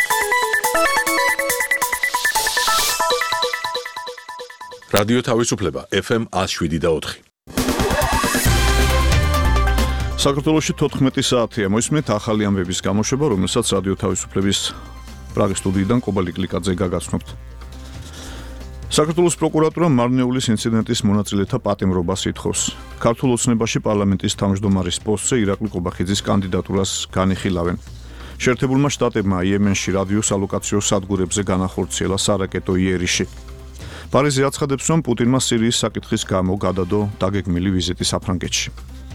რადიო თავისუფლება FM 107.4. საქართველოში 14 საათია მოისმენთ ახალი ამბების გამოშვება, რომელსაც რადიო თავისუფლების პრაღის სტუდიიდან კობალი კლიკაძე გაგაცნობთ. საქართველოს პროკურატურა მარნეულის ინციდენტის მონაწილეთა პატიმრობას ითხოვს. ქართულ ოცნებაში პარლამენტის თავმჯდომარის პოსტზე ირაკლი ყობახიძის კანდიდატურას განიხილავენ. შეერთებულმა შტატებმა იემენში რადიოს ალოკაციო სადგურებზე განახორციელა სარაკეტო იერიში. პარიზი აცხადებს, რომ პუტინმა სირიის საკითხის გამო გადადო დაგეგმილი ვიზიტი საფრანგეთში.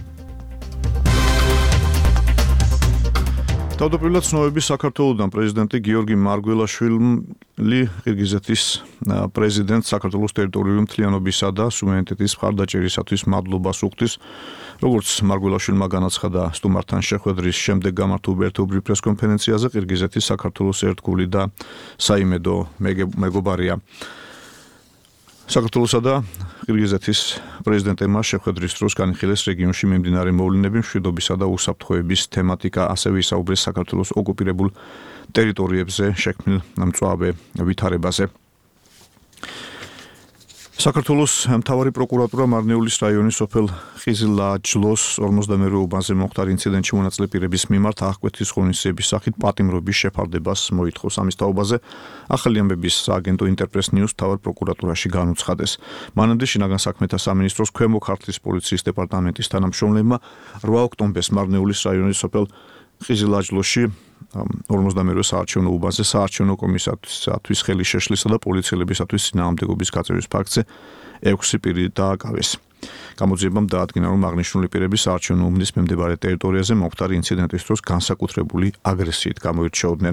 თავდაპირველად ცნობები საქართველოსთან პრეზიდენტი გიორგი მარგველაშვილი ყირგიზეთის პრეზიდენტ საქართველოს ტერიტორიული მთლიანობისა და სუვერენიტეტის მხარდაჭერისათვის მადლობას უხდის, როგორც მარგველაშვილმა განაცხადა სტუმართან შეხვედრის შემდეგ გამართულ ერთობრივ პრესკონფერენციაზე, ყირგიზეთი საქართველოს ერთგული და საიმედო მეგობარია. საქართველოსა და ყირგიზეთის პრეზიდენტებმა შეხვედრის დროს განიხილეს რეგიონში მიმდინარე მოვლენები, მშვიდობისა და უსაფრთხოების თემატიკა, ასევე ისაუბრეს საქართველოს ოკუპირებულ ტერიტორიებზე შექმნილ მწვავე ვითარებაზე. საქართველოს მთავარი პროკურატურა მარნეულის რაიონის სოფელ ხიზილაჯლოს 52 უბანზე მოხდარ ინციდენტში მონაწილე პირების მიმართ აღკვეთის ღონისძიების სახით პატიმრობის შეფარდებას მოითხოვს. ამის თაობაზე ახალი ამბების სააგენტო ინტერპრეს ნიუს მთავარ პროკურატურაში განუცხადეს. მანამდე შინაგან საქმეთა სამინისტროს ქვემო ქართლის პოლიციის დეპარტამენტის თანამშრომლებმა 8 ოქტომბერს მარნეულის რაიონის სოფელ ხიზილაჯლოში 52 საარჩევნო უბანზე საარჩევნო კომისიისათვის ხელი შეშლისა და პოლიციელებისათვის წინააღმდეგობის გაწევის ფაქტზე 6 პირი დააკავეს. გამოძიებამ დაადგინა, რომ აღნიშნული პირები საარჩევნო უბნის მიმდებარე ტერიტორიაზე მომხდარი ინციდენტის დროს განსაკუთრებული აგრესიით გამოირჩეოდნენ.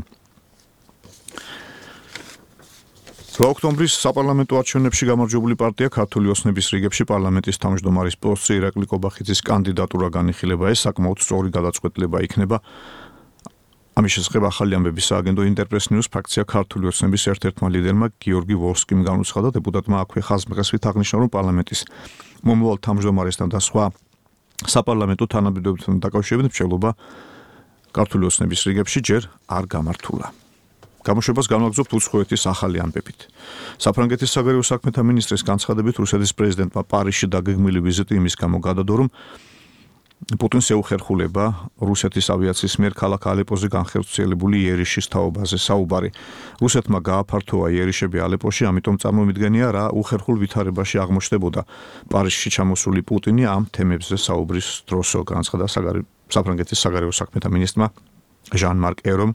8 ოქტომბრის საპარლამენტო არჩევნებში გამარჯვებული პარტია ქართული ოცნების რიგებში პარლამენტის თავმჯდომარის პოსტზე ირაკლი ყობახიძის კანდიდატურა განიხილება. ეს საკმაოდ სწორი გადაწყვეტილება იქნება. ამის შესახებ ახალი ამბების სააგენტო ინტერპრეს ნიუს ფრაქცია ქართული ოცნების ერთ-ერთმა ლიდერმა გიორგი ვორსკიმ განუცხადა, დეპუტატმა აქვე ხაზმყესვით აღნიშნა, რომ პარლამენტის მომავალ თავმჯდომარესთან და სხვა საპარლამენტო თანამდებობებთან დაკავშირებით მრჩევლობა ქართული ოცნების რიგებში ჯერ არ გამართულა. გამოშვებას განვაგრძობთ უცხოეთის ახალი ამბებით. საფრანგეთის საგარეო საქმეთა მინისტრის განცხადებით, რუსეთის პრეზიდენტმა პარიზში დაგეგმილი ვიზიტი იმის გამო გადადო, რომ პუტინს ეუხერხულება რუსეთის ავიაციის მიერ ქალაქ ალეპოზე განხორციელებული იერიშის თაობაზე საუბარი. რუსეთმა გააფართოვა იერიშები ალეპოში, ამიტომ წარმომიდგენია, რა უხერხულ ვითარებაში აღმოჩნდებოდა პარიზში ჩამოსული პუტინი ამ თემებზე საუბრის დროსო, განაცხადა საფრანგეთის საგარეო საქმეთა მინისტრმა ჟან-მარკ ერომ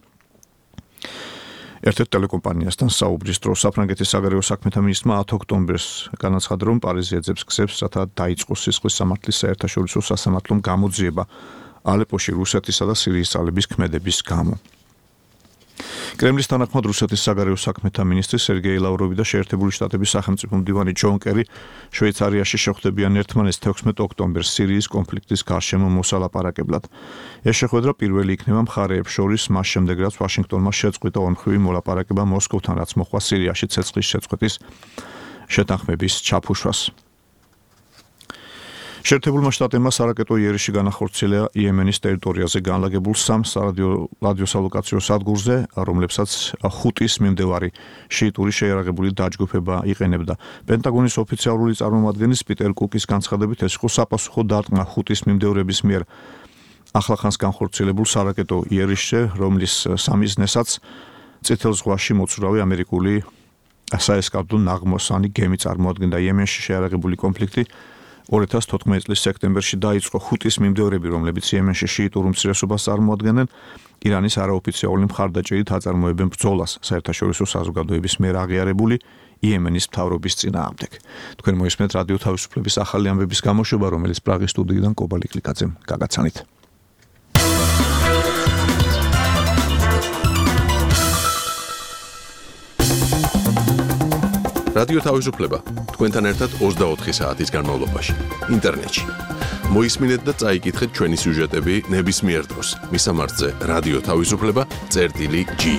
ერთ-ერთ ტელეკომპანიასთან საუბრის დროს. საფრანგეთის საგარეო საქმეთა მინისტრმა 10 ოქტომბერს განაცხადა, რომ პარიზი ეძებს გზებს, რათა დაიწყოს სისხლის სამართლის საერთაშორისო სასამართლომ გამოძიება ალეპოში რუსეთისა და სირიის ძალების ქმედების გამო. კრემლის თანახმად რუსეთის საგარეო საქმეთა მინისტრი სერგეი ლავროვი და შეერთებული შტატების სახელმწიფო მდივანი ჯონ კერი შვეიცარიაში შეხვდებიან ერთმანეთს 16 ოქტომბერს სირიის კონფლიქტის გარშემო მოსალაპარაკებლად. ეს შეხვედრა პირველი იქნება მხარეებს შორის მას შემდეგ, რაც ვაშინგტონმა შეწყვიტა ორმხრივი მოლაპარაკება მოსკოვთან, რაც მოხდა სირიაში ცეცხლის შეწყვეტის შეთანხმების ჩაფუშვას. შეერთებულმა შტატებმა სარაკეტო იერიში განახორციელა იემენის ტერიტორიაზე განლაგებულ 3 რადიოსალოკაციო სადგურზე, რომლებსაც ჰუტის მიმდევარი შიიტური შეიარაღებული დაჯგუფება იყენებდა. პენტაგონის ოფიციალური წარმომადგენლის პიტერ კუკის განცხადებით, ეს იყო საპასუხო დარტყმა ჰუტის მიმდევრების მიერ ახლახანს განხორციელებულ სარაკეტო იერიშზე, რომლის სამიზნესაც წითელ ზღვაში მოცურავი ამერიკული საესკადრო ნაღმოსანი გემი წარმოადგენდა. იემენში შეიარაღებული კონფლიქტი 2014 წლის სექტემბერში დაიწყო. ჰუტის მიმდევრები, რომლებიც იემენში შიიტურ უმცირესობას წარმოადგენენ, ირანის არაოფიციალური მხარდაჭერით აწარმოებენ ბრძოლას საერთაშორისო საზოგადოების მიერ აღიარებული იემენის მთავრობის წინააღმდეგ. თქვენ მოისმენთ რადიო თავისუფლების ახალი ამბების გამოშვება, რომელიც პრაღის სტუდიიდან კობალი კლიკაძემ გაგაცანით. რადიო თავისუფლება თქვენთან ერთად 24 საათის განმავლობაში ინტერნეტში. მოისმინეთ და წაიკითხეთ ჩვენი სიუჟეტები ნებისმიერ დროს. მისამართზე რადიო თავისუფლება.gi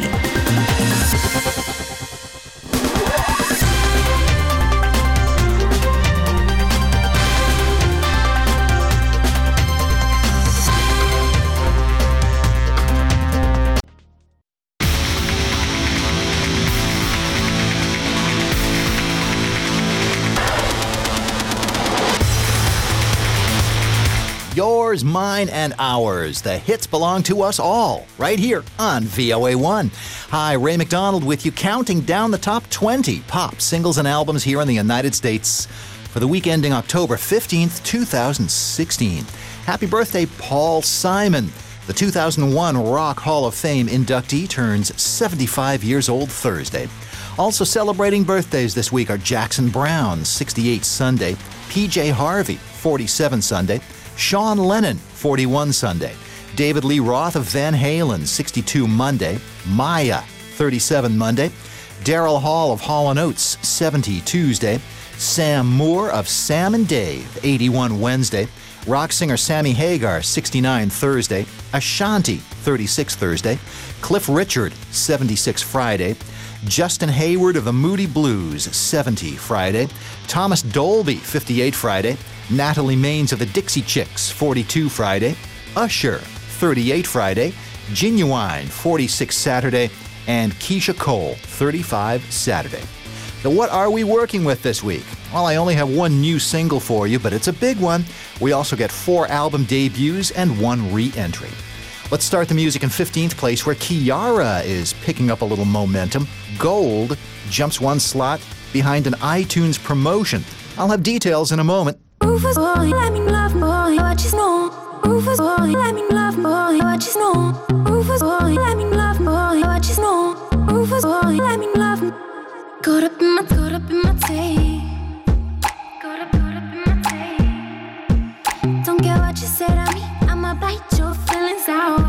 yours, mine, and ours. The hits belong to us all, right here on VOA1. Hi, Ray McDonald with you, counting down the top 20 pop singles and albums here in the United States for the week ending October 15th, 2016. Happy birthday, Paul Simon. The 2001 Rock Hall of Fame inductee turns 75 years old Thursday. Also celebrating birthdays this week are Jackson Browne, 68 Sunday, PJ Harvey, 47 Sunday, Sean Lennon, 41 Sunday, David Lee Roth of Van Halen, 62 Monday, Maya, 37 Monday, Daryl Hall of Hall & Oates, 70 Tuesday, Sam Moore of Sam and Dave, 81 Wednesday, rock singer Sammy Hagar, 69 Thursday, Ashanti, 36 Thursday, Cliff Richard, 76 Friday, Justin Hayward of the Moody Blues, 70 Friday, Thomas Dolby, 58 Friday, Natalie Maines of the Dixie Chicks, 42 Friday, Usher, 38 Friday, Genuine, 46 Saturday, and Keisha Cole, 35 Saturday. So what are we working with this week? Well, I only have one new single for you, but it's a big one. We also get 4 album debuts and 1 re-entry. Let's start the music in 15th place, where Kiara is picking up a little momentum. Gold jumps 1 slot behind an iTunes promotion. I'll have details in a moment. Rufus boy, let me love boy, what you know. Rufus boy, let me love boy, what you know. Rufus boy, let me love boy, what you know. Rufus boy, let me love. Caught up in my tape. Caught up in my tape. Don't care what you say to me, I'ma bite your feelings out.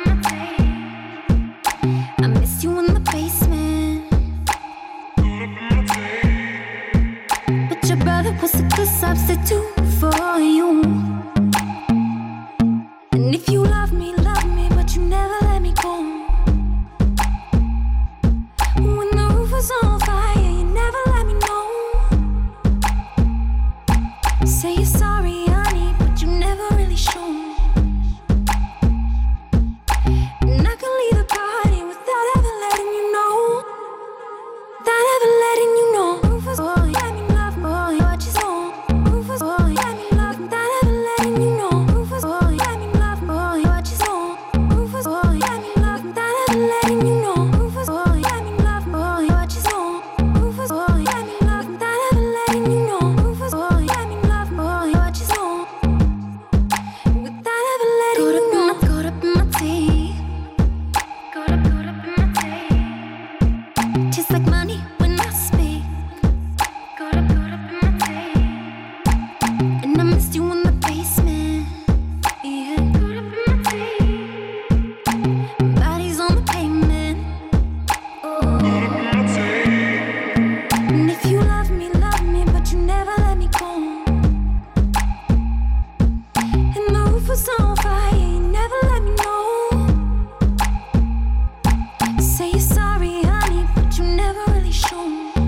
I miss you in the basement. But your brother was a good substitute for you. And if you love me, but you never let me go. When the roof was on fire, you never let me know. Say you're sorry, honey, but you never really show. And I can leave the party without ever letting you know. Without ever letting you know. Rufus boy, let me love boy, what you know. Rufus boy, let me love, without ever letting you know. Rufus boy, let me love boy, what you know. Rufus boy, let me love, without ever letting you know. Rufus boy, let me love boy, what you know. Rufus boy, let me love, without ever letting you know. Rufus boy, let me love boy, what you know. Without ever letting you know. Caught up in my teeth. Caught up in my teeth. Just like money when I speak. Caught up in my teeth. And I missed you in the basement. Yeah. Caught up in my teeth. Bodies on the pavement. Oh. And if you love me, but you never let me go. And the roof was on fire, you never let me know. Say you're sorry, honey, but you never really show.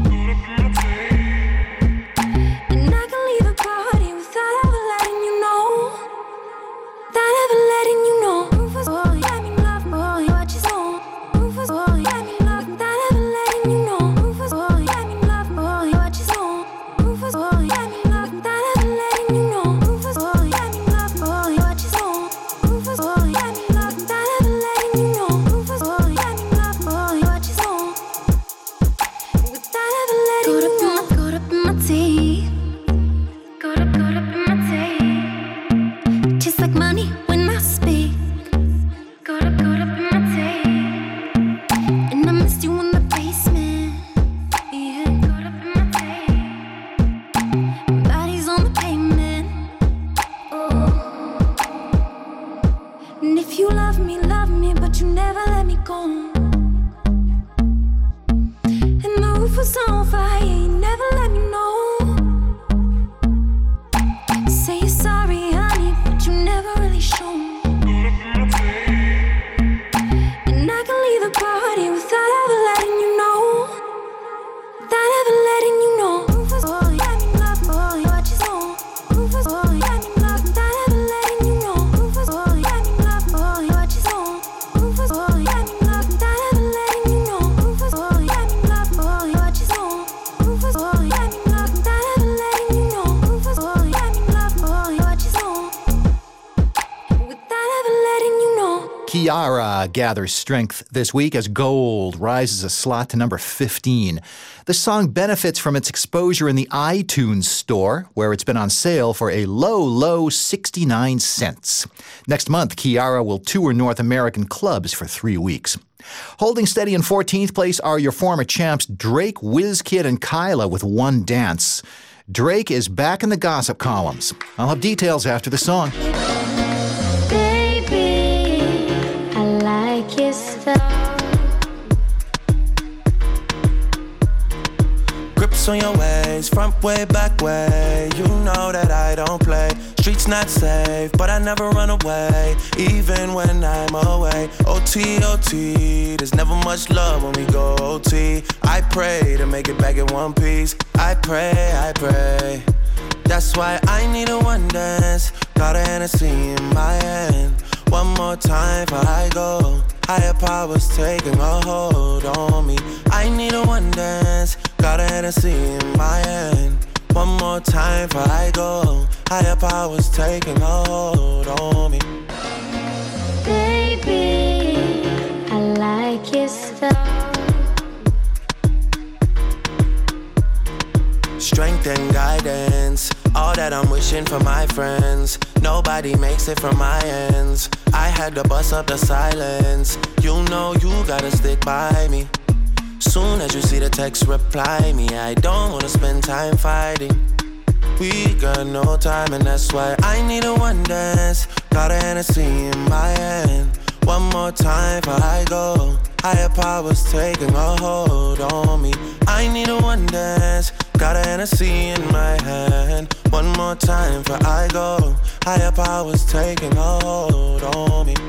And I can leave the party without ever letting you know. Without ever letting you know. Rufus boy, let me love boy, what you know. Rufus boy, let me love, without ever letting you know. Rufus boy, let me love boy, what you know. Rufus boy, let me love, without ever letting you know. Rufus boy, let me love boy, what you know. Rufus boy, let me love, without ever letting you know. Rufus boy, let me love boy, what you know. Without ever letting you know. Caught up in my teeth. Caught up in my teeth. Just like money when I speak. Caught up in my teeth. And I missed you in the basement. Yeah. Caught up in my teeth. Bodies on the pavement. Oh. And if you love me, but you never let me go. And the roof was on fire, you never let me know. Say you're sorry, honey, but you never really show. And I can leave the party without ever letting you know. Without ever letting you know. Rufus boy, let me love boy, what you know. Rufus boy, let me love, without ever letting you know. Rufus boy, let me love boy, what you know. Rufus boy, let me love, without ever letting you know. Rufus boy, let me love boy, what you know. Rufus boy, let me love, without ever letting you know. Rufus boy, let me love boy, what you know. gathers strength this week as Gold rises a slot to number 15. The song benefits from its exposure in the iTunes store, where it's been on sale for a low 69 cents. Next month, Kiara will tour North American clubs for 3 weeks. Holding steady in 14th place are your former champs Drake, WizKid, and Kyla with One Dance. Drake is back in the gossip columns. I'll have details after the song. Baby, I like your style. Grips on your ways, front way, back way. You know that I don't play. Streets not safe, but I never run away, even when I'm away. OT, OT, there's never much love when we go OT. I pray to make it back in one piece. I pray. That's why I need a one dance. Got a Hennessy in my hand. One more time before I go. Higher powers taking a hold on me. I need a one dance. Got a Hennessy in my hand. One more time before I go. Higher powers taking a hold on me. Baby, I like your style. Strength and guidance, all that I'm wishing for my friends. Nobody makes it from my ends. I had to bust up the silence. You know you gotta stick by me. Soon as you see the text, reply me. I don't wanna spend time fighting. We got no time, and that's why I need a one dance. Got a Hennessy in my hand. One more time before I go. Higher powers taking a hold on me. I need a one dance. Got a Hennessy in my hand. One more time before I go. Higher powers taking a hold on me.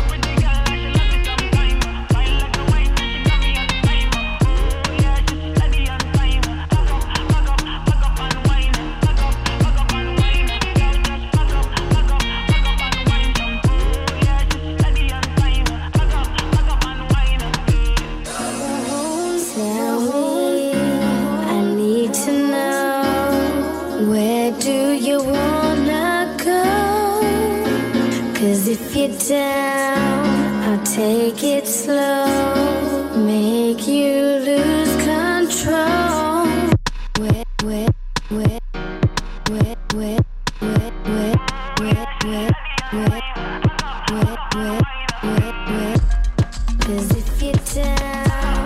If you're down, I'll take it slow, make you lose control. Cause if you're down,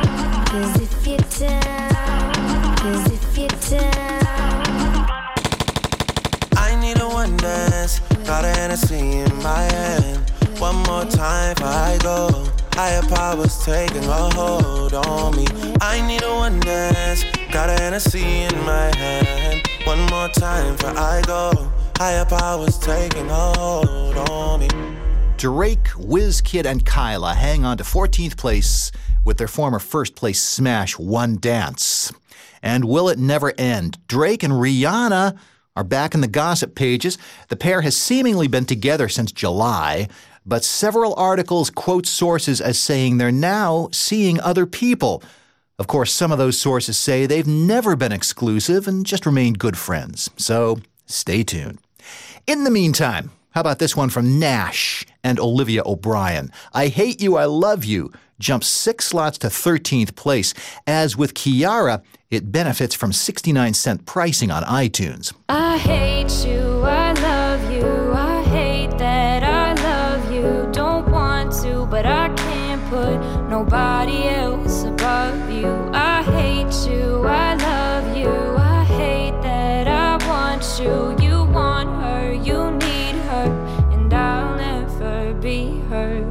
I need a one dance. Got a Hennessy in my hand. One more time before I go. Higher powers taking a hold on me. I need a one dance. Got a Hennessy in my hand. One more time before I go. Higher powers taking a hold on me. Drake, WizKid, and Kyla hang on to 14th place with their former first place smash, One Dance. And will it never end? Drake and Rihanna are back in the gossip pages. The pair has seemingly been together since July, but several articles quote sources as saying they're now seeing other people. Of course, some of those sources say they've never been exclusive and just remained good friends. So stay tuned. In the meantime, how about this one from Nash and Olivia O'Brien? I Hate You, I Love You jumps 6 slots to 13th place. As with Kiara, it benefits from 69-cent pricing on iTunes. I hate you, I love you, I hate that I love you. Don't want to, but I can't put nobody else above you. I hate you, I love you, I hate that I want you. You want her, you need her, and I'll never be her.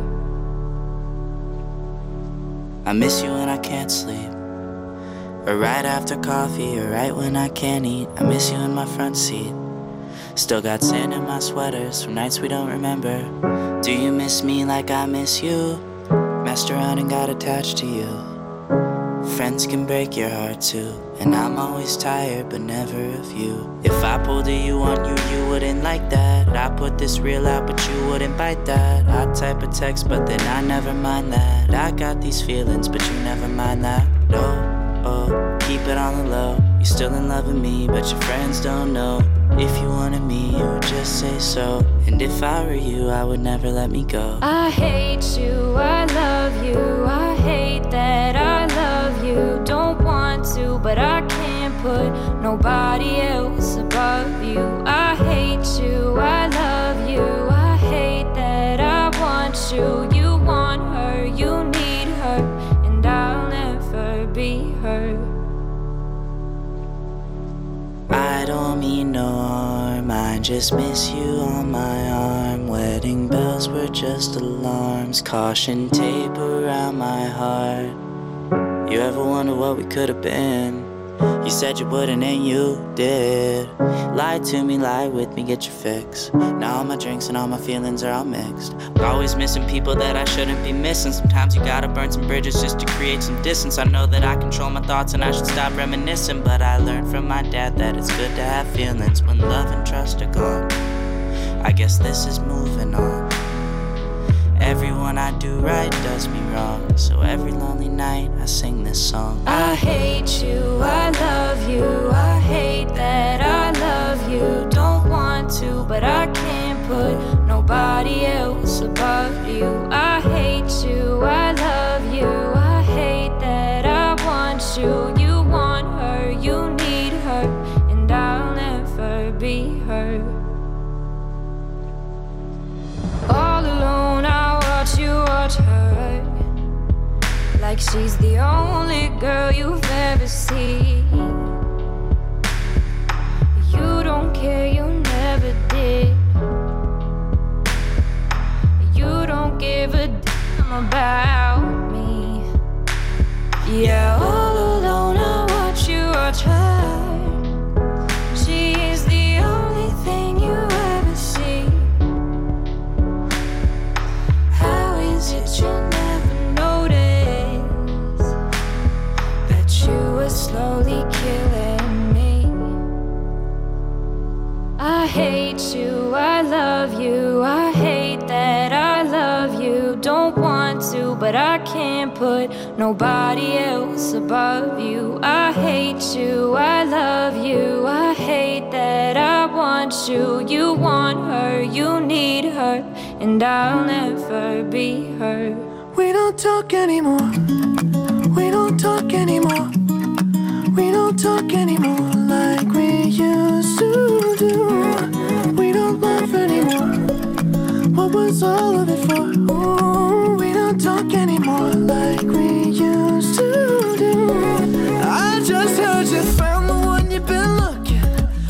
I miss you when I can't sleep, or right after coffee, or right when I can't eat. I miss you in my front seat. Still got sand in my sweaters from nights we don't remember. Do you miss me like I miss you? Messed around and got attached to you. Friends can break your heart too, and I'm always tired but never of you. If I pulled a you on you, you wouldn't like that. I put this real out but you wouldn't bite that. I type a text but then I never mind that. I got these feelings but you never mind that. No, oh, keep keep it on the low. You're still in love with me, but your friends don't know. If you wanted me, you would just say so. And if I were you, I would never let me go. I hate you, I love you. I hate that I love you. Don't want to, but I can't put nobody else above you. I hate you, I love you. I hate that I want you. You want her, you need her, and I'll never be her. I don't mean no harm, I just miss you on my arm. Wedding bells were just alarms, caution tape around my heart. You ever wonder what we could have been? You said you wouldn't and you did. Lie to me, lie with me, get your fix. Now all my drinks and all my feelings are all mixed. I'm always missing people that I shouldn't be missing. Sometimes you gotta burn some bridges just to create some distance. I know that I control my thoughts and I should stop reminiscing, but I learned from my dad that it's good to have feelings when love and trust are gone. I guess this is moving on. Everyone I do right does me wrong, so every lonely night I sing this song. I hate you, I love you. I hate that I love you. Don't want to, but I can't put nobody else above you. I hate you, I love you. I hate that I want you. You want her, you need her, and I'll never be her. All alone I watch you watch her, like she's the only girl you've ever seen. You don't care, you never did. You don't give a damn about me. Yeah, all alone I watch you watch her. She is the only thing you ever see. How is it you never notice that you were slowly killing me? I hate you, I love you. I hate that I love you. Don't want to, but I can't put nobody else above you. I hate you, I love you. I hate that I want you. You want her, you need her, and I'll never be her. We don't talk anymore. We don't talk anymore. We don't talk anymore like we used to do. We don't laugh anymore. What was all of it for? Ooh, we don't talk anymore like we used to do. I just heard you found the one you've been looking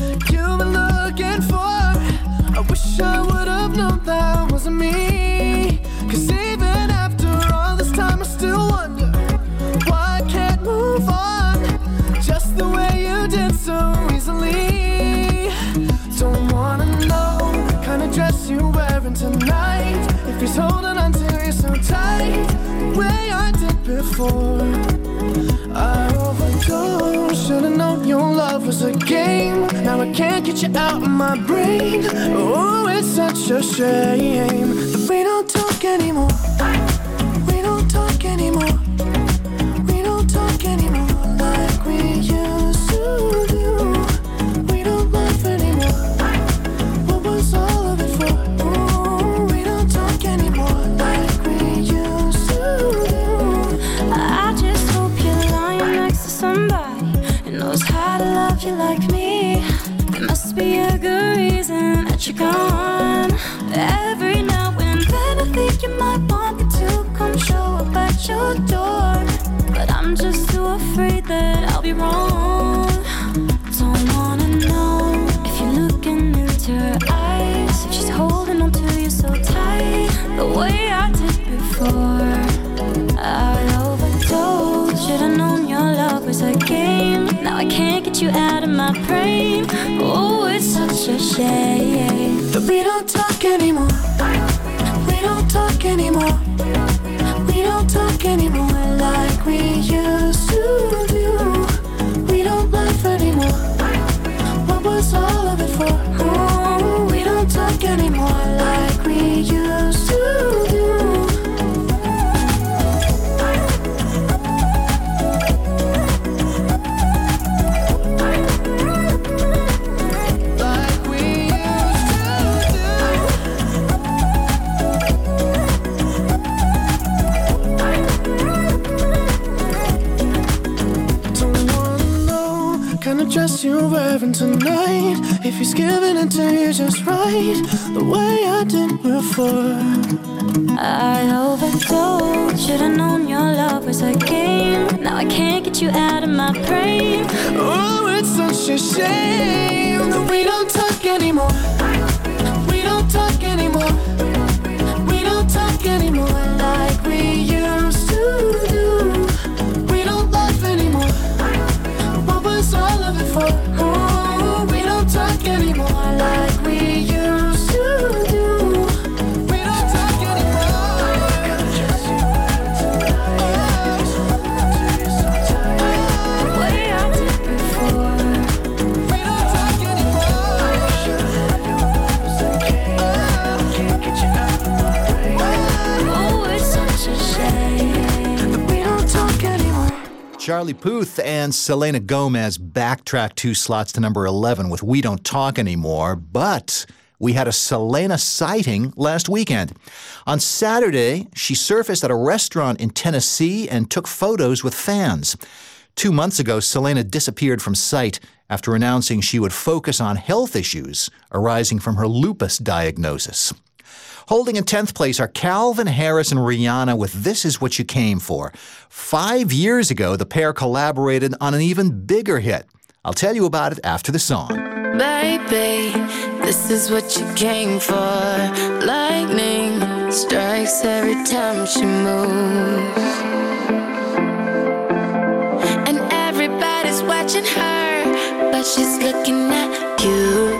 for. I wish I would have known that wasn't me. 'Cause even after all this time I still wonder why I can't move on just the way you did so easily. Don't wanna know the kind of dress you're wearing tonight, if he's holding on to you so tight the way I did before. I overdosed, should've known your love was a game. Now I can't get you out of my brain. Oh, it's such a shame that we don't talk anymore. We don't talk anymore. We don't talk anymore like we used to do. We don't laugh anymore. What was all of it for? Ooh, we don't talk anymore like we used to do. I just hope you're lying next to somebody who knows how to love you like me. There must be a good reason that you're gone. Every now and then I think you might want me to come show up at your door, but I'm just too afraid that I'll be wrong. Don't wanna know if you're looking into her eyes, if she's holding on to you so tight the way I did before. I overdosed, should've known your love was a game. Now I can't get you out of my brain. Oh, it's such a shame that we don't talk anymore. We don't talk anymore. We don't talk anymore like we used to do. We don't laugh anymore. What was all of it for? Oh, we don't talk anymore like we used to do. dress you're wearing tonight. If he's giving it to you just right, the way I did before. I overdosed. Should've known your love was a game. Now I can't get you out of my brain. Oh, it's such a shame that we don't talk anymore. We don't talk anymore. We don't talk anymore like we used to do. We don't love anymore. What was all of it for? Oh, we don't talk anymore like we used to do. We don't talk anymore. The way I did before. We don't talk anymore. Oh, it's such a shame. We don't talk anymore. Charlie Puth and Selena Gomez backtracked 2 slots to number 11 with We Don't Talk Anymore, but we had a Selena sighting last weekend. On Saturday, she surfaced at a restaurant in Tennessee and took photos with fans. 2 months ago, Selena disappeared from sight after announcing she would focus on health issues arising from her lupus diagnosis. Holding in 10th place are Calvin Harris and Rihanna with This Is What You Came For. 5 years ago, the pair collaborated on an even bigger hit. I'll tell you about it after the song. Baby, this is what you came for. Lightning strikes every time she moves. And everybody's watching her, but she's looking at you.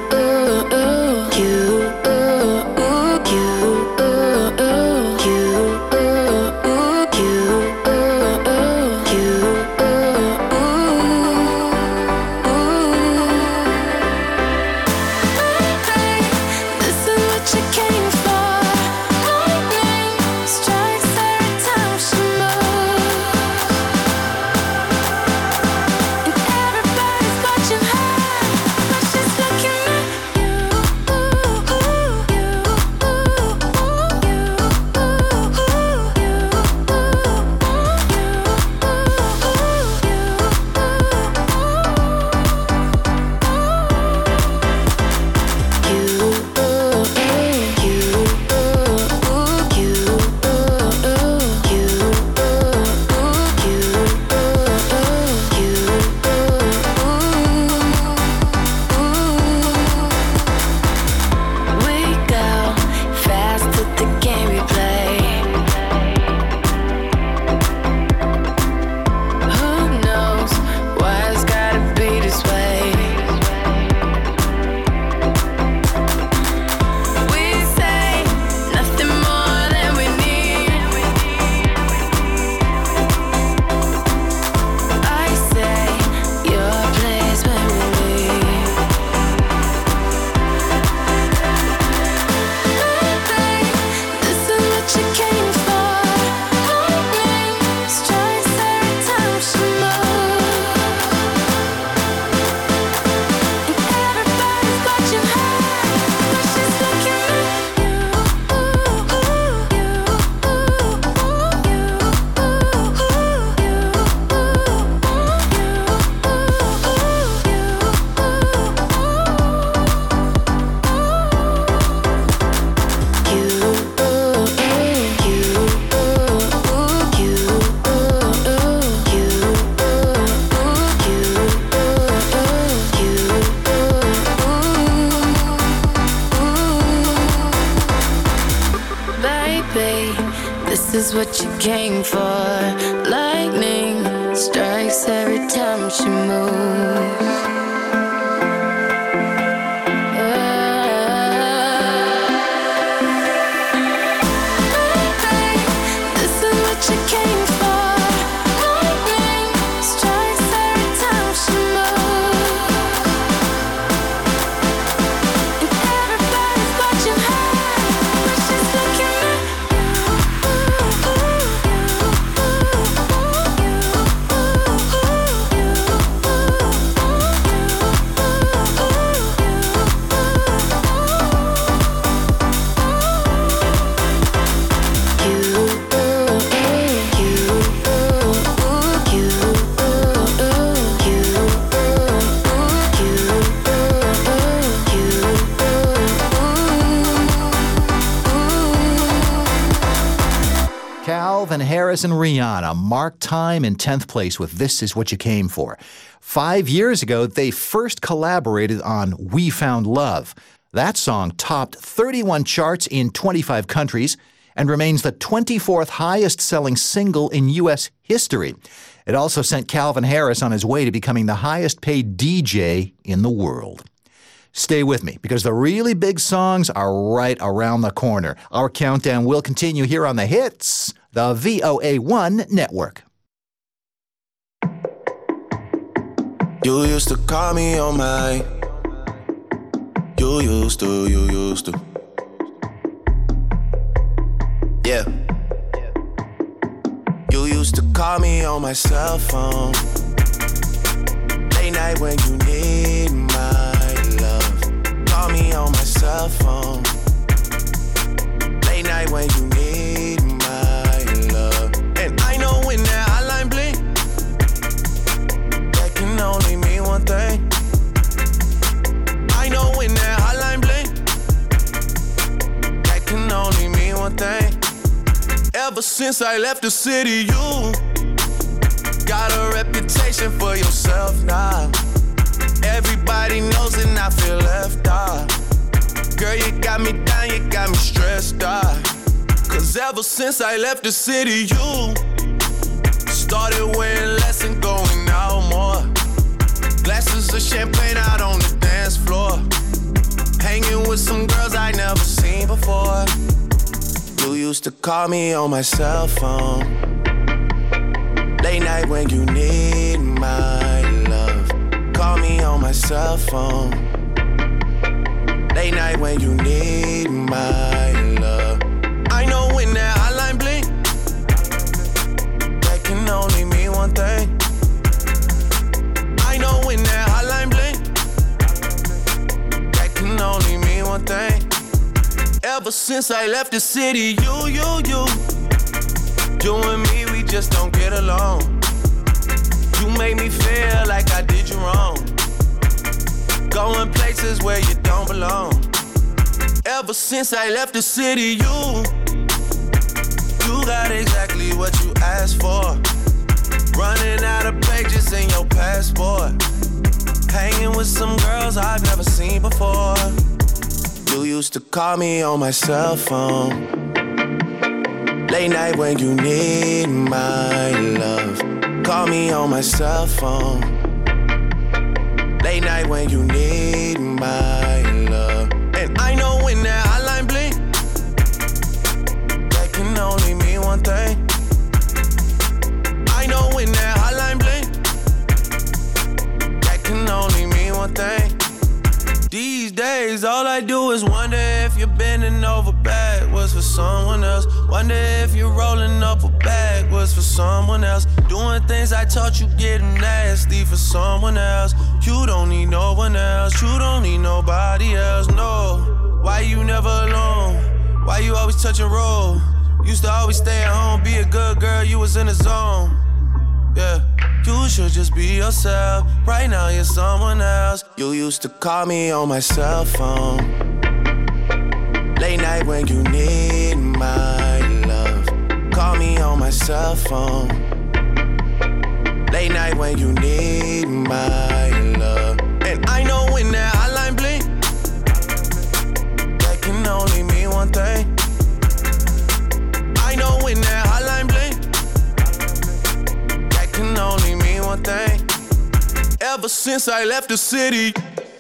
This is what you came for. Lightning strikes every time she moves. Harris and Rihanna marked time in 10th place with This Is What You Came For. 5 years ago, they first collaborated on We Found Love. That song topped 31 charts in 25 countries and remains the 24th highest-selling single in U.S. history. It also sent Calvin Harris on his way to becoming the highest-paid DJ in the world. Stay with me, because the really big songs are right around the corner. Our countdown will continue here on The Hits, the VOA1 network. You used to call me on my. You used to. Yeah. You used to call me on my cell phone. Late night when you need my love. Call me on my cell phone. Late night when you need my love. And I know when that hotline blink, that can only mean one thing. I know when that hotline blink, that can only mean one thing. Ever since I left the city, you got a reputation for yourself now. Everybody knows and I feel left out. Girl, you got me down, you got me stressed out. Cause ever since I left the city, you started wearing less and going out more. Glasses of champagne out on the dance floor. Hanging with some girls I never seen before. You used to call me on my cell phone. Late night when you need my love. Call me on my cell phone. Late night when you need my love. I know when that hotline blink, that can only mean one thing. I know when that hotline blink, that can only mean one thing. Ever since I left the city, you and me, we just don't get along. You make me feel like I did you wrong. Going places where you don't belong. Ever since I left the city, you got exactly what you asked for. Running out of pages in your passport. Hanging with some girls I've never seen before. You used to call me on my cell phone. Late night when you need my love. Call me on my cell phone. Late night when you need my love. And I know when that hotline blink, that can only mean one thing. I know when that hotline blink, that can only mean one thing. These days, all I do is wonder if you're bending over backwards for someone else. Wonder if you're rolling up a backwards for someone else. Doing things I taught you getting nasty for someone else. You don't need no one else. You don't need nobody else, no. Why you never alone? Why you always touch a roll? Used to always stay at home, be a good girl, you was in the zone. Yeah. You should just be yourself. Right now you're someone else. You used to call me on my cell phone. Late night when you need my love. Call me on my cell phone. Late night when you need my love. And I know when that hotline blink, that can only mean one thing. I know when that hotline blink, that can only mean one thing. Ever since I left the city.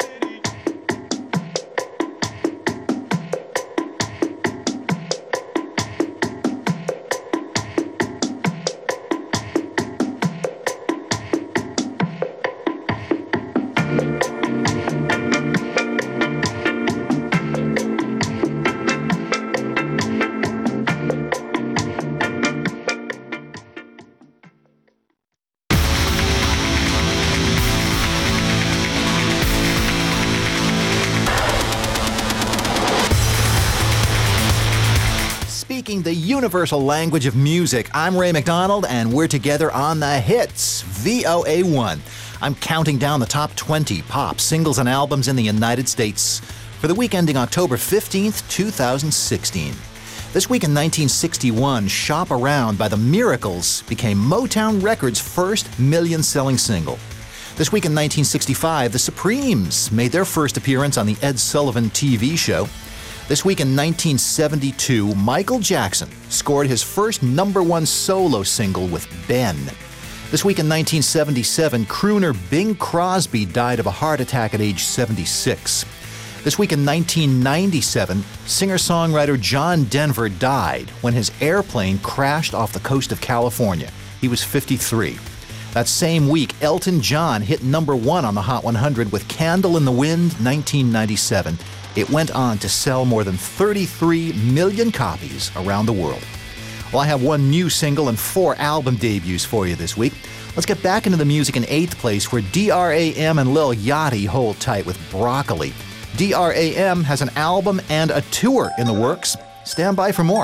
Speaking the universal language of music, I'm Ray McDonald, and we're together on The Hits, VOA1. I'm counting down the top 20 pop singles and albums in the United States for the week ending October 15th, 2016. This week in 1961, Shop Around by The Miracles became Motown Records' first million-selling single. This week in 1965, The Supremes made their first appearance on the Ed Sullivan TV show. This week in 1972, Michael Jackson scored his first #1 solo single with Ben. This week in 1977, crooner Bing Crosby died of a heart attack at age 76. This week in 1997, singer-songwriter John Denver died when his airplane crashed off the coast of California. He was 53. That same week, Elton John hit #1 on the Hot 100 with Candle in the Wind, 1997. It went on to sell more than 33 million copies around the world. Well, I have one new single and 4 album debuts for you this week. Let's get back into the music in 8th place, where DRAM and Lil Yachty hold tight with Broccoli. DRAM has an album and a tour in the works. Stand by for more.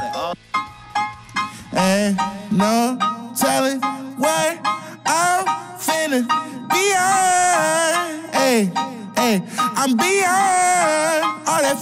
Ain't no telling what I'm finna beyond. Hey, I'm beyond all that.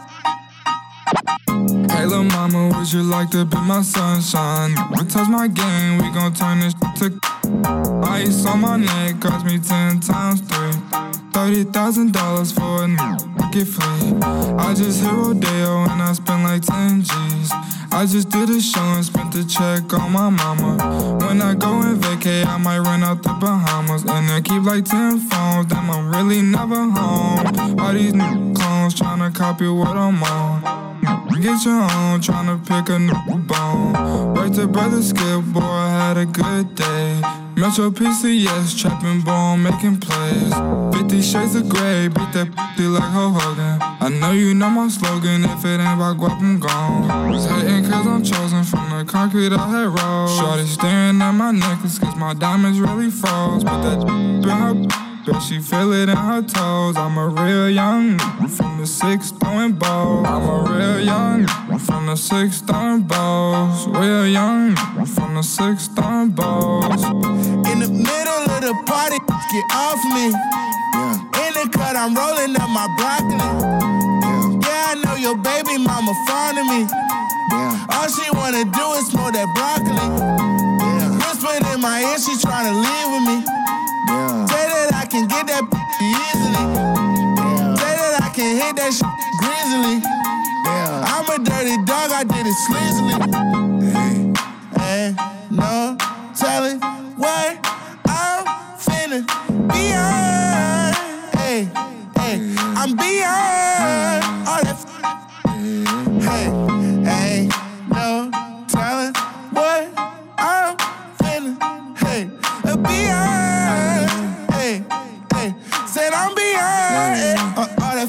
Hey, lil' mama, would you like to be my sunshine? We touch my game, we gon' turn this to ice on my neck, cost me 10 times 3. $30,000 for a new get free. I just hit Rodeo and I spent like 10 G's. I just did a show and spent the check on my mama. When I go and vacay, I might run out the Bahamas. And I keep like 10 phones, damn, I'm really never home. All these new clones tryna copy what I'm on. Get your own, tryna pick a new bone. Right to Brother Skip, boy, I had a good day. Metro PCS, trapping bone, making plays. 50 shades of gray, beat that p***y like Hulk Hogan. I know you know my slogan, if it ain't about guap, I'm gone. Was hating cause I'm chosen from the concrete I had rolled. Shorty staring at my necklace cause my diamonds really froze. Put that in her bet she feel it in her toes. I'm a real young from the 6 throwing balls. I'm a real young from the 6 throwing balls. Real young from the 6 throwing balls. In the middle of the party, get off me. In the cut, I'm rolling up my broccoli. Yeah, I know your baby mama fond of me. All she wanna do is smoke that broccoli. Whispered in my ear, she tryna leave with me. Say that I can get that easily. Say that I can hit that shit greasily. I'm a dirty dog, I did it sleazily. Ain't no telling what I'm finna beyond. I'm beyond all that. Ain't no telling what I'm finna beyond. Said I'm beyond all that.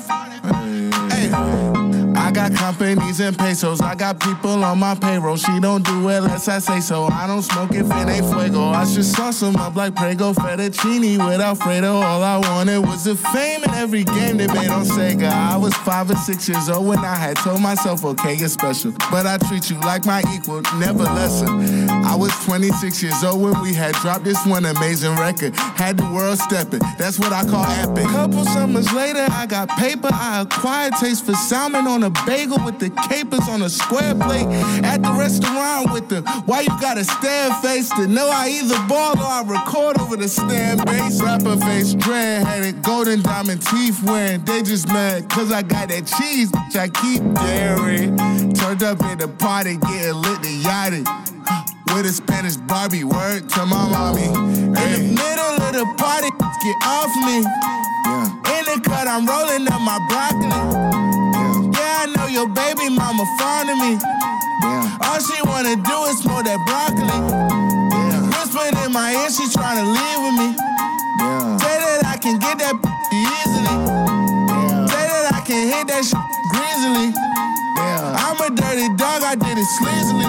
I got companies and pesos. I got people on my payroll. She don't do it unless I say so. I don't smoke if it ain't fuego. I should sauce them up like Prego fettuccine with Alfredo. All I wanted was the fame in every game they made on Sega. I was 5 or 6 years old when I had told myself, okay, you're special, but I treat you like my equal, never lesser. I was 26 years old when we had dropped this one amazing record. Had the world stepping, that's what I call epic. Couple summers later, I got paper. I acquired taste for salmon on a bagel with the capers on a square plate. At the restaurant with the why you gotta stand face to know I either ball or I record over the stand bass. Rapper face, dread-headed, golden diamond teeth wearing. They just mad cause I got that cheese, which I keep daring. Turned up at the party, getting lit to yachty. With a Spanish Barbie, word to my mommy. In the middle of the party, get off me. In the cut, I'm rolling up my broccoli. I know your baby mama fond of me. All she wanna do is smoke that broccoli. Whispered in my ear, she tryna leave with me. Say that I can get that easily. Say that I can hit that shit greasily. I'm a dirty dog, I did it sleazily.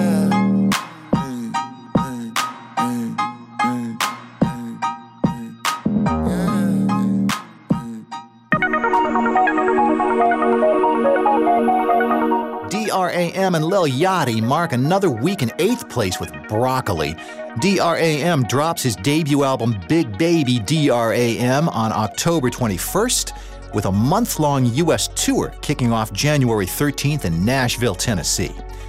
DRAM and Lil Yachty mark another week in 8th place with Broccoli. DRAM drops his debut album Big Baby DRAM on October 21st, with a month-long U.S. tour kicking off January 13th in Nashville, Tennessee.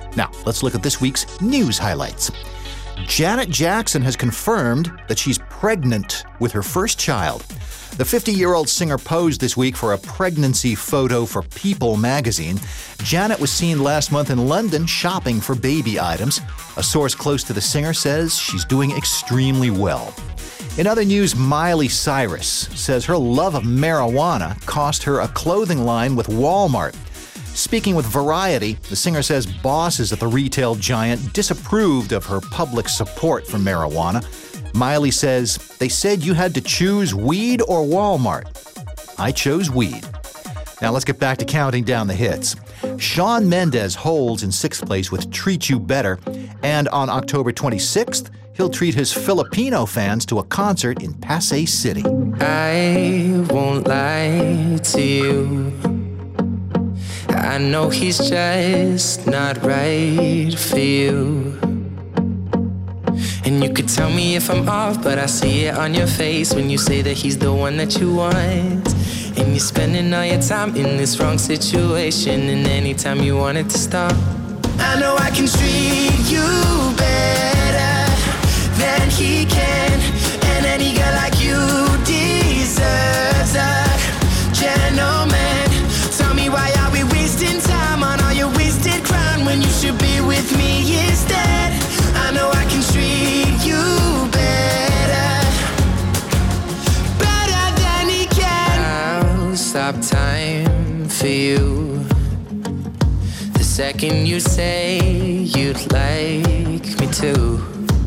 Now, let's look at this week's news highlights. Janet Jackson has confirmed that she's pregnant with her first child. The 50-year-old singer posed this week for a pregnancy photo for People magazine. Janet was seen last month in London shopping for baby items. A source close to the singer says she's doing extremely well. In other news, Miley Cyrus says her love of marijuana cost her a clothing line with Walmart. Speaking with Variety, the singer says bosses at the retail giant disapproved of her public support for marijuana. Miley says, "They said you had to choose weed or Walmart. I chose weed." Now let's get back to counting down the hits. Shawn Mendes holds in 6th place with Treat You Better, and on October 26th, he'll treat his Filipino fans to a concert in Pasay City. I won't lie to you. I know he's just not right for you. And you could tell me if I'm off, but I see it on your face when you say that he's the one that you want. And you're spending all your time in this wrong situation, and anytime you want it to stop. I know I can treat you better than he can, and any girl like you deserves a gentleman. Tell me, why are we wasting time on all your wasted crown when you should be with me instead? I know I can treat you better than he can. I'll stop time for you the second you say you'd like me to.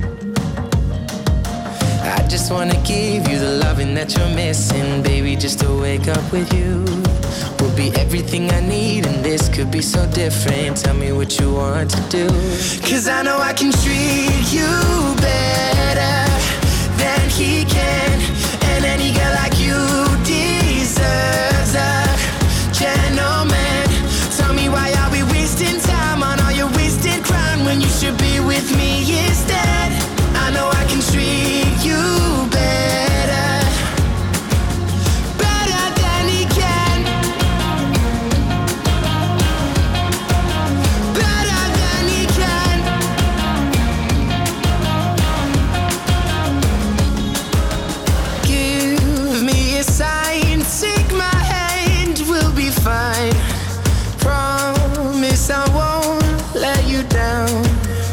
I just wanna give you the loving that you're missing, baby, just to wake up with you will be everything I need, and this could be so different. Tell me what you want to do, 'cause I know I can treat you better than he can, and any girl like you deserves a gentleman. Tell me, why are we wasting time on all your wasted crown when you should be with me instead? I know I can treat you better than he can, better than he can. Give me a sign, take my hand, we'll be fine. Promise I won't let you down.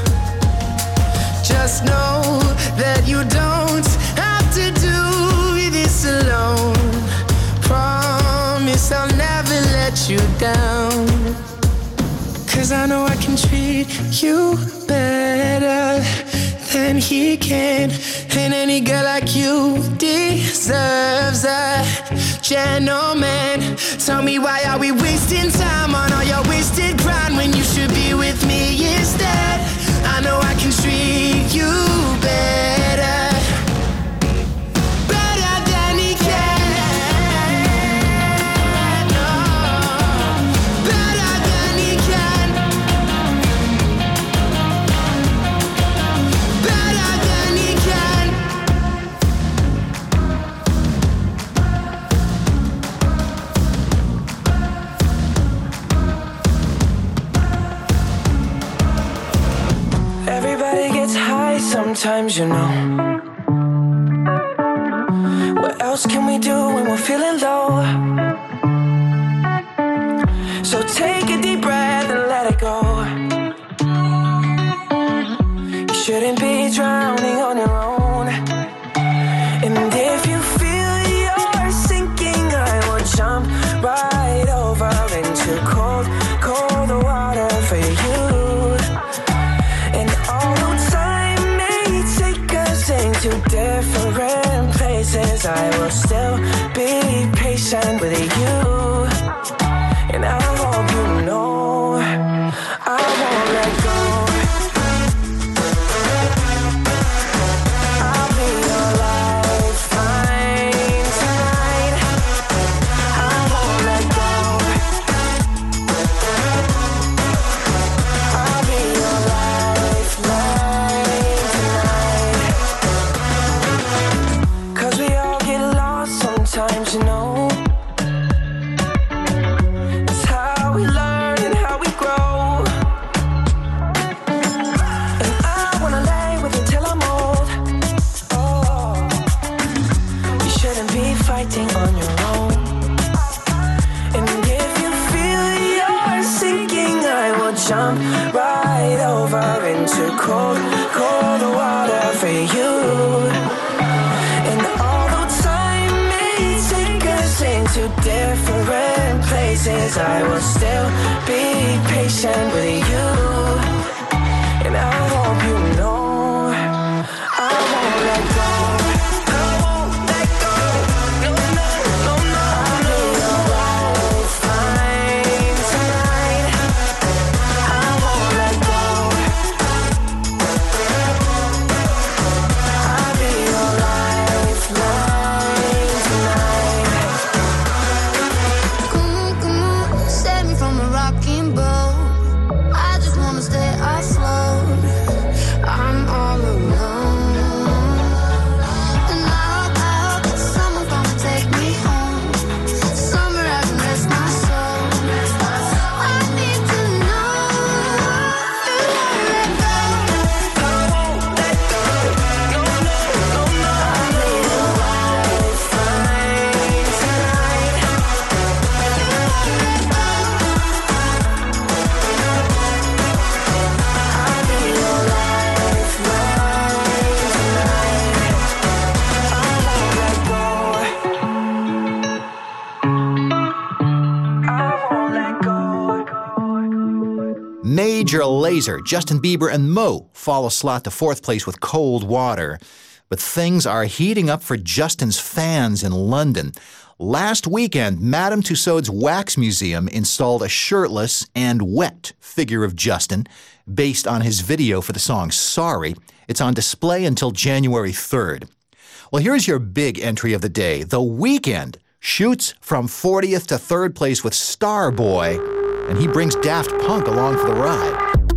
Just know that you don't have to do this alone. Promise I'll never let you down. 'Cause I know I can treat you better than he can, and any girl like you deserves a gentleman. Tell me, why are we wasting time on all your wasted grind when you should be with me instead? I know I can treat you better than he can. No, better than he can, better than he can. everybody gets high sometimes, you know. What else can we do when we're feeling low? So take a deep breath and let it go. You shouldn't be drowning on your own. And if you feel you're sinking, I will jump right over into cold, cold water for you. And although time may take us into different places, I will still be patient with you. And I hope you know I won't let go. I'll be your lifeline tonight. I won't let go. I'll be your lifeline tonight. 'Cause we all get lost sometimes, you know. different places, I will still be patient with you. And I hope you know I won't let go. I won't let go. No, no, no, no, no. I'll be fine tonight. I won't let go. I'll be your lifeline tonight. Come on, save me from a rocking boat. I just wanna stay afloat. I'm all alone, and I hope that someone's gonna take me home. Somewhere I can rest my soul. I need to know you won't let go. I won't let go. No, no, no, no. I'll be your lifeline tonight. I'll be your lifeline tonight. I won't let go. I won't let go. Major Lazer, Justin Bieber, and Mo follow slot to fourth place with Cold Water. But things are heating up for Justin's fans in London. Last weekend, Madame Tussauds Wax Museum installed a shirtless and wet figure of Justin based on his video for the song Sorry. It's on display until January 3rd. Well, here's your big entry of the day. The Weeknd shoots from 40th to 3rd place with Starboy, and he brings Daft Punk along for the ride.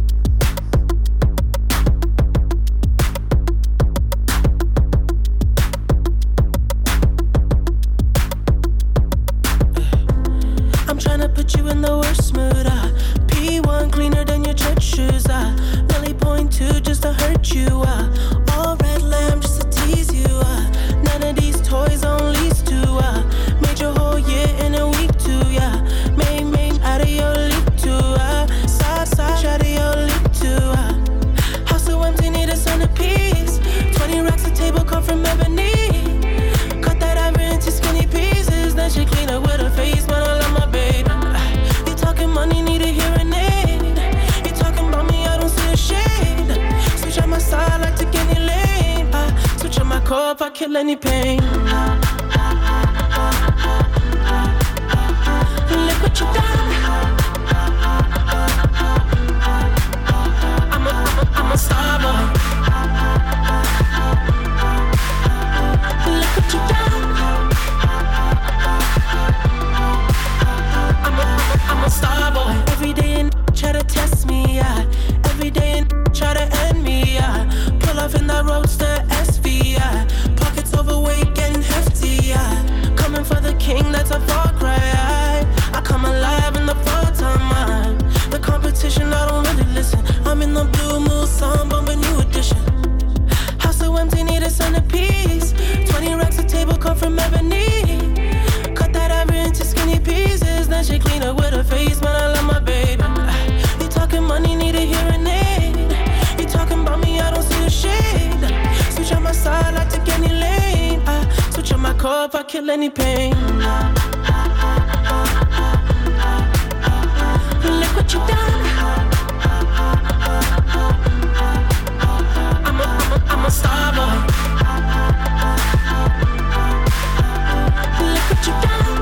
I'm tryna put you in the worst mood. P1 cleaner than your church shoes. Really point to just to hurt you. All red lamb just to tease you. None of these toys on lease to. Made your whole year in a week too. Yeah, made out of your leap too. Side out of your leap too. House so empty, need a centerpiece. 20 racks of table come from ebony. Cut that ivory into skinny pieces. Then she clean up with her face, but I love my baby. You talking money, need a hearing aid. You talking about me, I don't see a shade. Switch on my side, like take any lane. Switch on my core if I kill any pain. Look what you done. I'm a star boy. Look what you done. I'm a star boy. Every day and try to test me, yeah. Every day and try to end me, yeah. Pull off in that roadster SV, yeah. Pockets overweight, getting hefty, yeah. Coming for the king, that's a far cry. I come alive in the fall time. The competition, I don't really listen. I'm in the blue moon, song, bumping new edition. House so empty, need a centerpiece. 20 racks of table come from ebony. Cut that ivory into skinny pieces. Then she clean up with her face, man, I love my baby. You talking money, need a hearing aid. You talking about me, I don't see a shade. Switch on my side, I take any lane. Switch on my core if I kill any pain. Look what you done. I'm a star boy. Look what you done.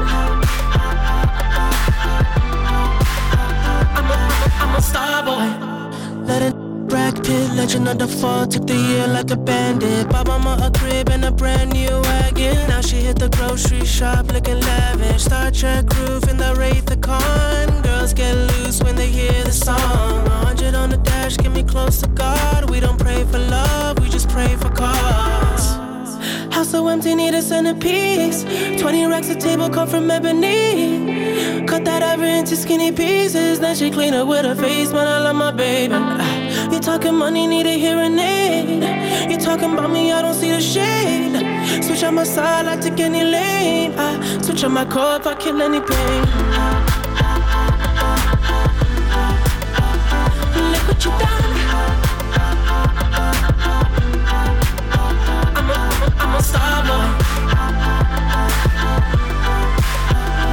I'm a star boy. Let it Brad Pitt, legend of the fall. Took the year like a bandit. Bought mama a crib and a brand new wagon. Now she hit the grocery shop looking lavish. Star Trek roof in the Wraith the Con. Girls get loose when they hear the song. 100 on the dash, get me close to God. We don't pray for love, we just pray for cause. House so empty, need a centerpiece. 20 racks of table come from ebony. Cut that ivory into skinny pieces. Then she clean up with her face, man, I love my baby. You talking money, need a hearing aid. You talking about me, I don't see the shade. Switch on my side, I take any lane. Switch on my core if I kill any pain. Look what you done. I'm a star boy.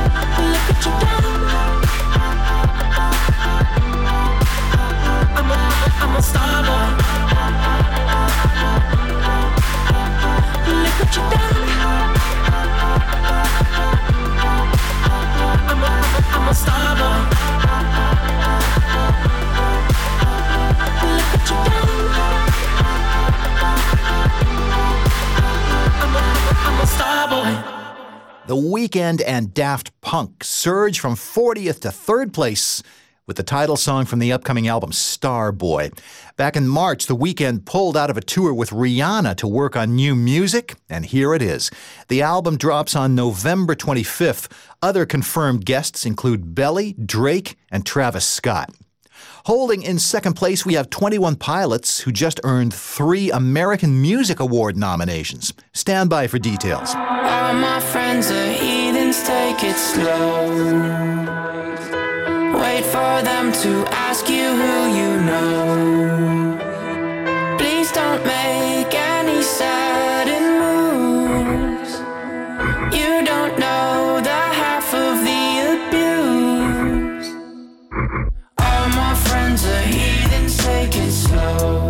The Weeknd and Daft Punk surge from 40th to 3rd place with the title song from the upcoming album Starboy. Back in March, The Weeknd pulled out of a tour with Rihanna to work on new music, and here it is. The album drops on November 25th. Other confirmed guests include Belly, Drake, and Travis Scott. Holding in second place, we have 21 Pilots, who just earned 3 American Music Award nominations. Stand by for details. All my friends are heathens, take it slow. Wait for them to ask you who you know. Please don't make any sudden moves. You don't know the half of the abuse. All my friends are heathens, take it slow.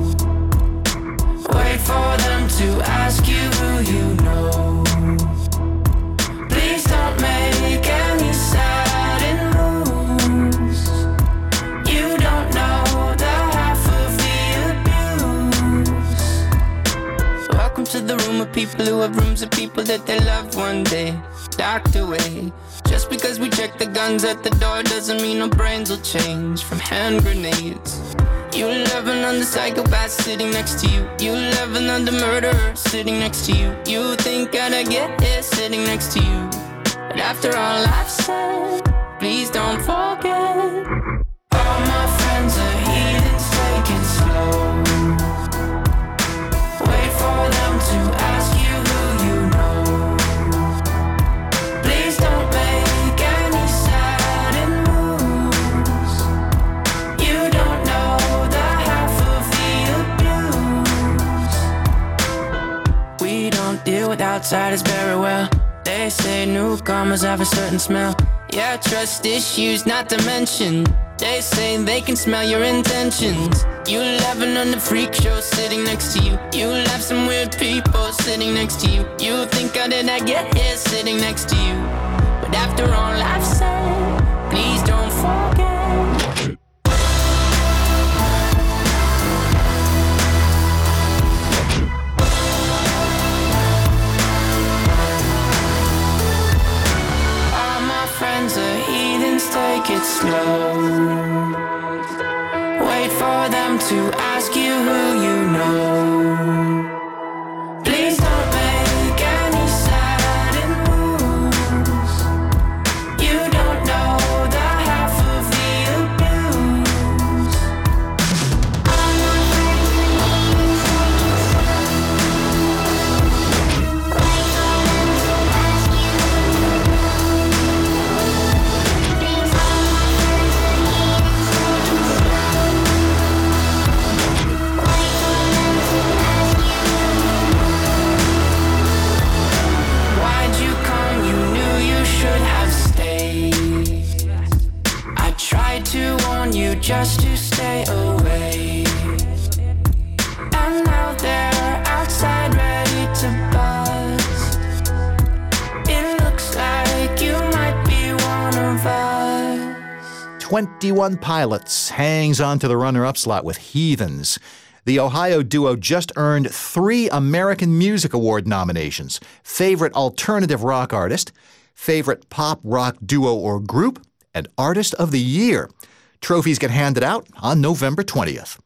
Wait for them to ask you who you know. Please don't make any sudden moves. You don't know the half of the abuse. Welcome to the room of people who have rooms of people that they loved one day docked away. Just because we check the guns at the door doesn't mean our brains will change from hand grenades. You love another psychopath sitting next to you. You love another murderer sitting next to you. You think I'd get here sitting next to you. But after all I've said, please don't forget. All my friends are heathens, take it slow. Wait for them to ask you who you know. Please don't make any sudden moves. You don't know the half of the abuse. We don't deal with outsiders very well. They say newcomers have a certain smell. Yeah, trust issues not to mention. They say they can smell your intentions. You laughing on the freak show sitting next to you. You laugh some weird people sitting next to you. You think how did I get here sitting next to you. But after all I've said, please don't forget. All my friends are heathens, take it slow. Wait for them to ask you who you know. Please don't make any sudden moves. You don't know the half of the abuse. All my friends are heathens, wait for them to ask you who you know. Please, all my friends are heathens, take it slow. Wait for them to ask you who you know. Why'd you come? You knew you should have stayed. I tried to warn you just to stay away. And now they're outside ready to bust. It looks like you might be one of us. 21 Pilots hangs on to the runner-up slot with Heathens. The Ohio duo just earned 3 American Music Award nominations: Favorite Alternative Rock Artist, Favorite Pop Rock Duo or Group, and Artist of the Year. Trophies get handed out on November 20th.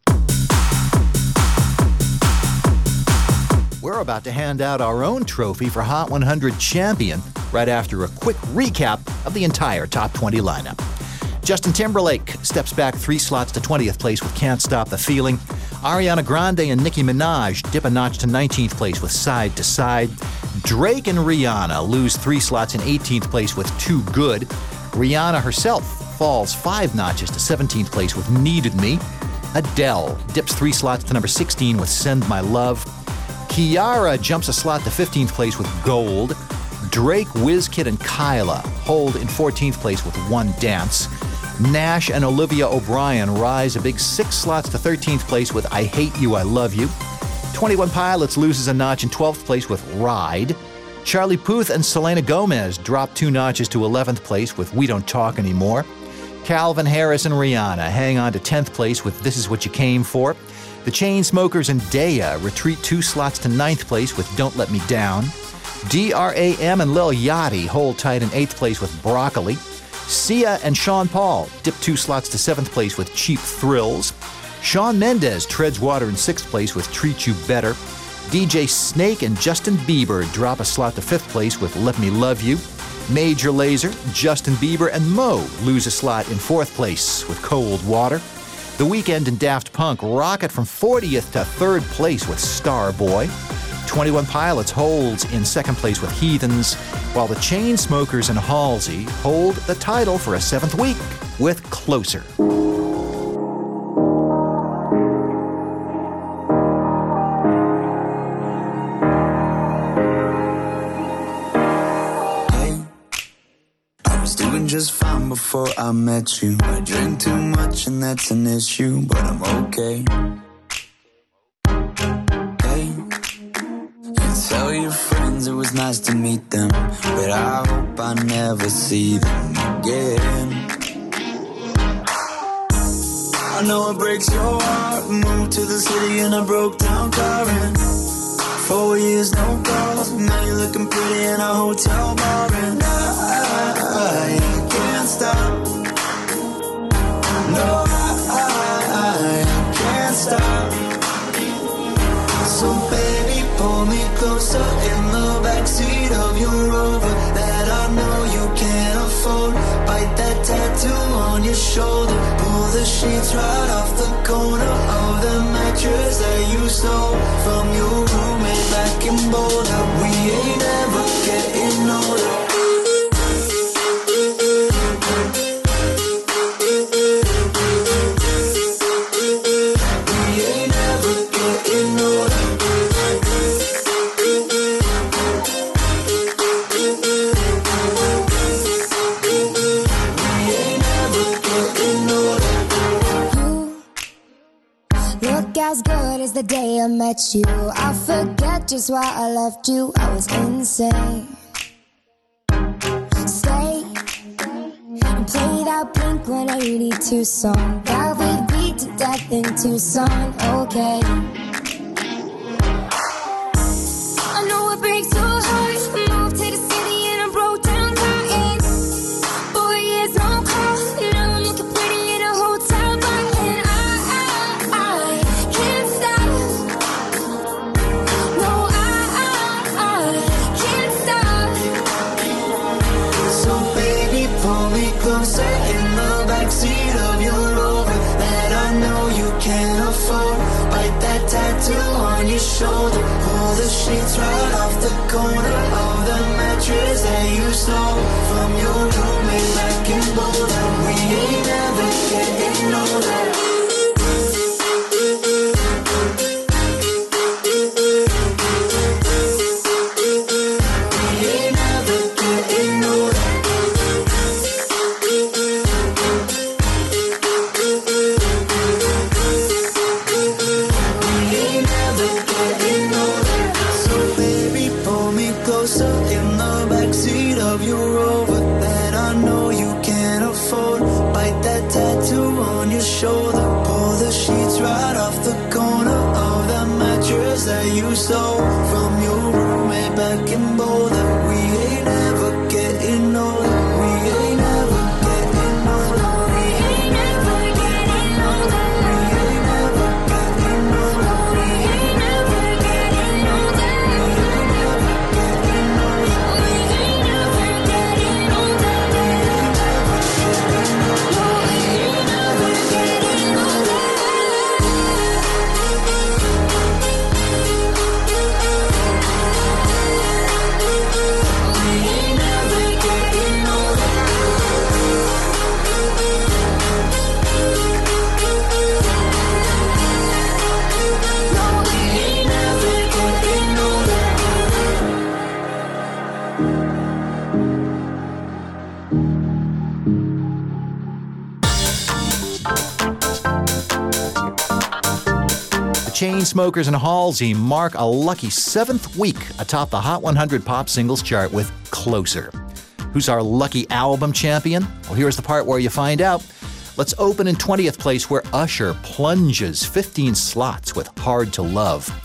We're about to hand out our own trophy for Hot 100 Champion right after a quick recap of the entire Top 20 lineup. Justin Timberlake steps back 3 slots to 20th place with Can't Stop the Feeling. Ariana Grande and Nicki Minaj dip a notch to 19th place with Side to Side. Drake and Rihanna lose 3 slots in 18th place with Too Good. Rihanna herself falls 5 notches to 17th place with Needed Me. Adele dips 3 slots to number 16 with Send My Love. Kiara jumps a slot to 15th place with Gold. Drake, WizKid, and Kyla hold in 14th place with One Dance. Nash and Olivia O'Brien rise a big 6 slots to 13th place with I Hate You, I Love You. 21 Pilots loses a notch in 12th place with Ride. Charlie Puth and Selena Gomez drop 2 notches to 11th place with We Don't Talk Anymore. Calvin Harris and Rihanna hang on to 10th place with This Is What You Came For. The Chainsmokers and Daya retreat 2 slots to 9th place with Don't Let Me Down. DRAM and Lil Yachty hold tight in 8th place with Broccoli. Sia and Sean Paul dip 2 slots to 7th place with Cheap Thrills. Shawn Mendes treads water in 6th place with Treat You Better. DJ Snake and Justin Bieber drop a slot to 5th place with Let Me Love You. Major Lazer, Justin Bieber, and Mo lose a slot in 4th place with Cold Water. The Weeknd and Daft Punk rocket from 40th to 3rd place with Starboy. 21 Pilots holds in 2nd place with Heathens, while the Chainsmokers and Halsey hold the title for a 7th week with Closer. Just fine before I met you. I drink too much and that's an issue, but I'm okay. Hey, you tell your friends it was nice to meet them, but I hope I never see them again. I know it breaks your heart. Moved to the city in a broke down car and 4 years no calls. Now you're looking pretty in a hotel bar and I can't stop. No, I can't stop. So baby, pull me closer in the backseat of your Rover that I know you can't afford. Bite that tattoo on your shoulder. Pull the sheets right off the corner of the mattress that you stole from your roommate back in Boulder. We ain't ever getting older. As good as the day I met you, I forget just why I left you. I was insane. Stay and play that Blink-182 song that we beat to death in Tucson. Okay. I know it breaks your heart. Moved to the city and I broke down crying. 4 years no call. Now I'm looking pretty in a hotel bar and I can't stop. No, I can't stop. So baby, pull me closer in the backseat of your Rover that I know you can't afford. Bite that tattoo on your shoulder. Pull the sheets right off the corner of the mattress that you stole from your roommate back in Boulder. We ain't ever getting older. Shoulder, pull the sheets right off the corner of the mattress that you stole from your roommate back in Boulder. We ain't ever getting older. We ain't ever getting older. We ain't ever getting older. We ain't ever getting older. We ain't ever getting older. We ain't ever getting older. We ain't ever getting older. We ain't ever getting older. Chainsmokers and Halsey mark a lucky 7th week atop the Hot 100 Pop Singles chart with Closer. Who's our lucky album champion? Well, here's the part where you find out. Let's open in 20th place where Usher plunges 15 slots with Hard to Love.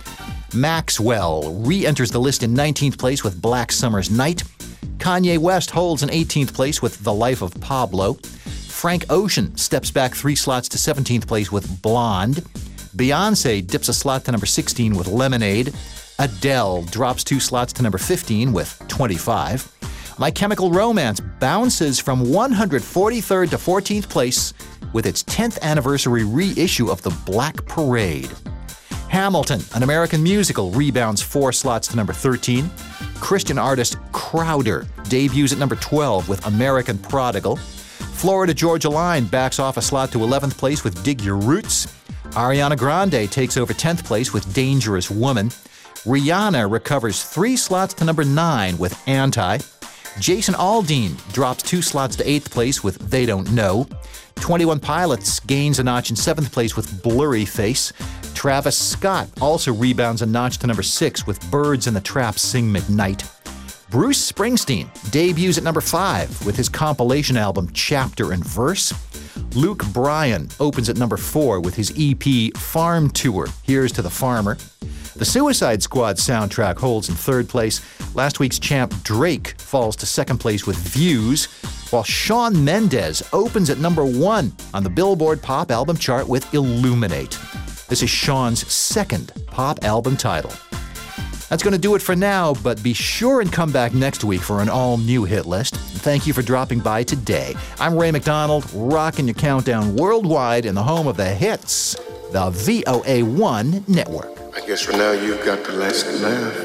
Maxwell re-enters the list in 19th place with Black Summer's Night. Kanye West holds an 18th place with The Life of Pablo. Frank Ocean steps back 3 slots to 17th place with Blonde. Beyoncé dips a slot to number 16 with Lemonade. Adele drops 2 slots to number 15 with 25. My Chemical Romance bounces from 143rd to 14th place with its 10th anniversary reissue of The Black Parade. Hamilton, an American musical, rebounds 4 slots to number 13. Christian artist Crowder debuts at number 12 with American Prodigal. Florida Georgia Line backs off a slot to 11th place with Dig Your Roots. Ariana Grande takes over 10th place with Dangerous Woman. Rihanna recovers 3 slots to number 9 with Anti. Jason Aldean drops 2 slots to 8th place with They Don't Know. 21 Pilots gains a notch in 7th place with Blurry Face. Travis Scott also rebounds a notch to number 6 with Birds in the Trap Sing McKnight. Bruce Springsteen debuts at number 5 with his compilation album Chapter and Verse. Luke Bryan opens at number 4 with his EP Farm Tour, Here's to the Farmer. The Suicide Squad soundtrack holds in 3rd place. Last week's champ Drake falls to 2nd place with Views, while Shawn Mendes opens at number 1 on the Billboard Pop Album chart with Illuminate. This is Shawn's 2nd pop album title. That's going to do it for now, but be sure and come back next week for an all-new hit list. Thank you for dropping by today. I'm Ray McDonald, rocking your countdown worldwide in the home of the hits, the VOA1 Network. I guess for now you've got the last laugh.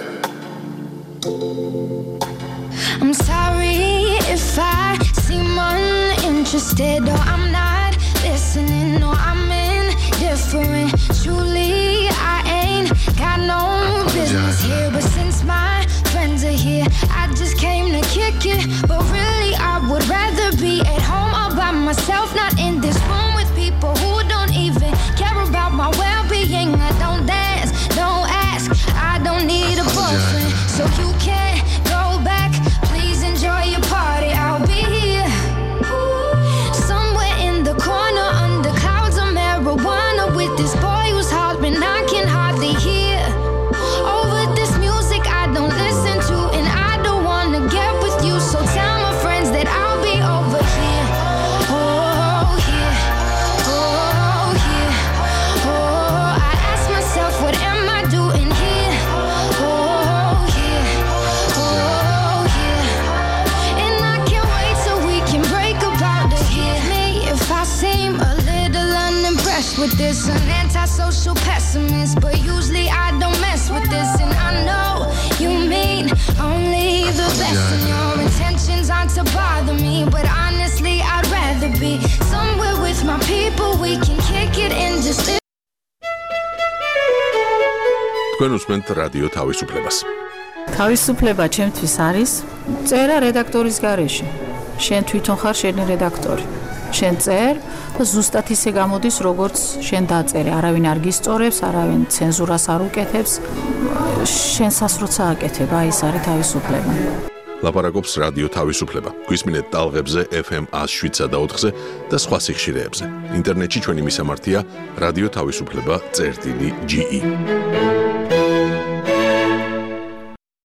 I'm sorry if I seem uninterested or I'm not listening or I'm indifferent. Truly, I ain't got no business here, but since my friends are here, I just came to kick it. But really, I would rather be at home all by myself, not in this room with people who don't even care about my well-being. I don't dance, don't ask, I don't need a boyfriend, so you can't go back. Please enjoy your party, I'll be here somewhere in the corner under clouds of marijuana with this boy who's hollering I can hardly hear over this music I don't listen to, and I don't wanna get with you, so tell my friends that I'll be over here. Oh yeah, oh yeah, oh, I ask myself what am I doing here? Oh yeah, oh yeah, and I can't wait till we can break about it here. Me if I seem a little unimpressed with this, an antisocial pessimist, but usually I don't mess with this, and I know you mean only the best, and your intentions aren't to bother me, but honestly I'd rather be somewhere with my people, we can kick it and just live. თქვენ უსმენთ რადიო თავისუფლებას. თავისუფლება ჩემთვის არის წერა რედაქტორის გარეშე. შენ თვითონ ხარ შენი რედაქტორი. შენ წერ და ზუსტად ისე გამოდის, როგორც შენ დაწერე. არავინ არ გისწორებს, არავინ ცენზურას არ უკეთებს. შენ სასროც ააკეთებ, აი ეს არის თავისუფლება. ლაპარაკობს რადიო თავისუფლება. გვისმინეთ ტალღებზე FM 107 და 4-ზე და სხვა სიხშირეებზე. ინტერნეტში ჩვენი მისამართია რადიო თავისუფლება.ge